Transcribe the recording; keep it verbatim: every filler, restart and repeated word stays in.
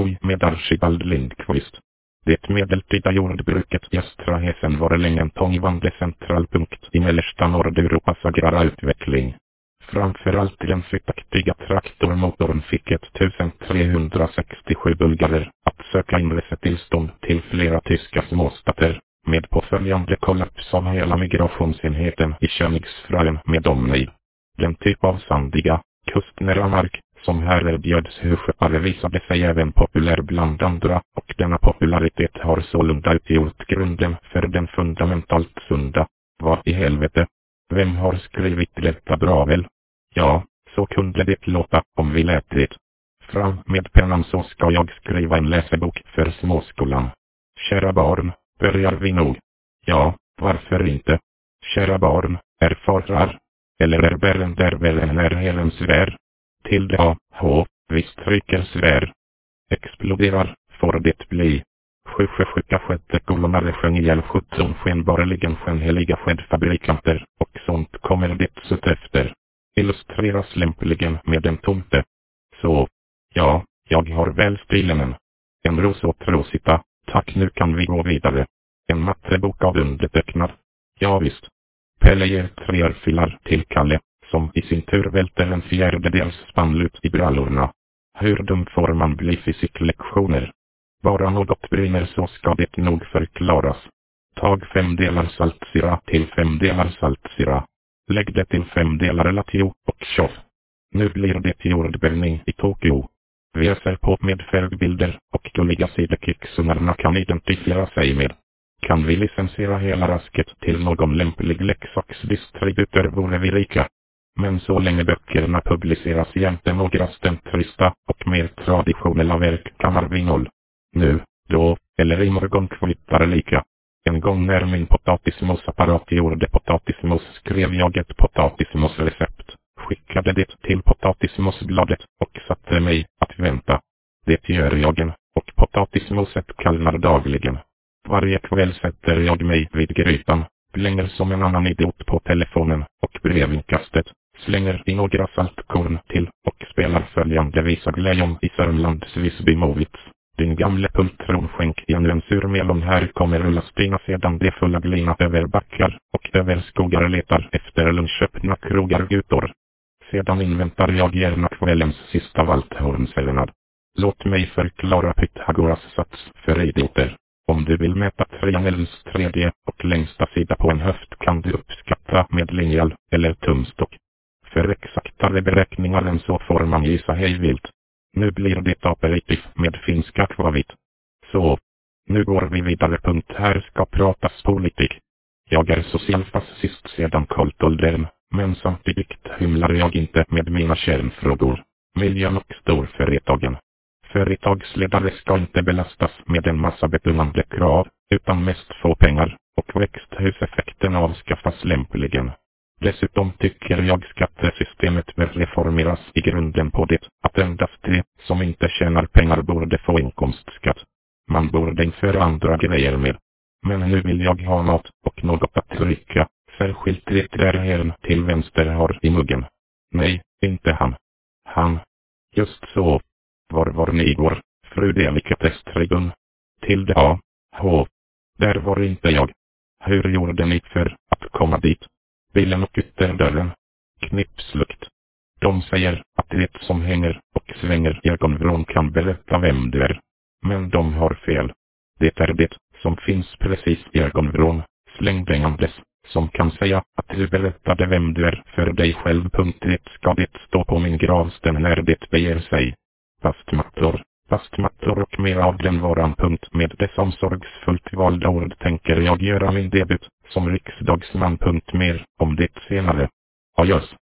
skog med Archibald Lindqvist. Det medeltida jordbruket i östra Hesen var länge en tångvande centralpunkt i mellersta Nordeuropas agrara utveckling. Framförallt den fytaktiga traktormotorn fick ettusentrehundrasextiosju bulgarer att söka inresetillstånd till flera tyska småstater, med påföljande kollaps av hela migrationsenheten i Königsfrauen med omnejd. Den typ av sandiga, kustnära mark som här erbjöds hussköpare visade sig även populär bland andra, och denna popularitet har sålunda utgjort grunden för den fundamentalt sunda. Vad i helvete? Vem har skrivit detta bra väl? Ja, så kunde det låta om vi lät det. Fram med pennan så ska jag skriva en läsebok för småskolan. Kära barn, börjar vi nog? Ja, varför inte? Kära barn, är farar? Eller är bären där väl en är helen svär? Till det A, H, vi stryker svär. Exploderar, får det bli. Sju sju sjuka sjätte kolonare sjöng ihjäl sjutton skenbarligen skenheliga skedfabrikanter, och sånt kommer det sött efter. Illustreras lämpligen med en tomte. Så, ja, jag har väl stilen. En ros åt Rosita, tack, nu kan vi gå vidare. En mattebok av undertecknad. Ja visst. Pelle ger tre örfilar till Kalle, som i sin tur välter en fjärdedels spannlut i brallorna. Hur dum får man bli fysiklektioner? Bara något brinner så ska det nog förklaras. Tag fem delar saltsyra till fem delar saltsyra. Lägg det till fem delar latio och tjoff. Nu blir det jordbävning i Tokyo. Väser på med färgbilder och gulliga sidekixungarna kan identifiera sig med. Kan vi licensiera hela rasket till någon lämplig leksaksdistributor vore vi rika. Men så länge böckerna publiceras jämte några stentrista och mer traditionella verk kammar vi noll. Nu, då, eller imorgon kvittar lika. En gång när min potatismosapparat gjorde potatismos skrev jag ett potatismosrecept, skickade det till potatismosbladet och satte mig att vänta. Det gör jag en, och potatismoset kallnar dagligen. Varje kväll sätter jag mig vid grytan, blänger som en annan idiot på telefonen och brevinkastet, slänger i några saltkorn till och spelar följande visa Glejon i Sörmlands Visby Movits. Din gamle pultron skänk igen en sur melon, här kommer rullastina sedan det fulla glina över backar och över skogar letar efter lunchöppna krogar gutor. Sedan inväntar jag gärna kvällens sista valthornselenad. Låt mig förklara Pythagoras sats för idioter. Om du vill mäta triangelns tredje och längsta sida på en höft kan du uppskatta med linjal eller tumstock. För exaktare beräkningar än så får man gissa hejvilt. Nu blir det aperitif med finska kvavit. Så, nu går vi vidare. Punkt här ska pratas politik. Jag är socialfascist sedan koltåldern, men samtidigt hymlar jag inte med mina kärnfrågor. Miljön och storföretagen. Företagsledare ska inte belastas med en massa betungande krav, utan mest få pengar, och växthuseffekten avskaffas lämpligen. Dessutom tycker jag skattesystemet bör reformeras i grunden på det, att endast de som inte tjänar pengar borde få inkomstskatt. Man borde införa andra grejer med. Men nu vill jag ha mat och något att dricka, särskilt det där herrn till vänster har i muggen. Nej, inte han. Han. Just så. Var var ni igår, fru Delikatesstrigun? Till det A, H. Där var inte jag. Hur gjorde ni för att komma dit? Bilen och ytterdörren. Knipslukt. De säger att det som hänger och svänger i ögonvrån kan berätta vem du är. Men de har fel. Det är det som finns precis i ögonvrån, slängdängandes, som kan säga att du berättade vem du är för dig själv. Det ska det stå på min gravsten när det beger sig. Fastmattor, fastmattor och mer av den varan. Punkt. Med dessa omsorgsfullt valda ord tänker jag göra min debut som riksdagsman. Punkt. Mer om det senare. Adjöss.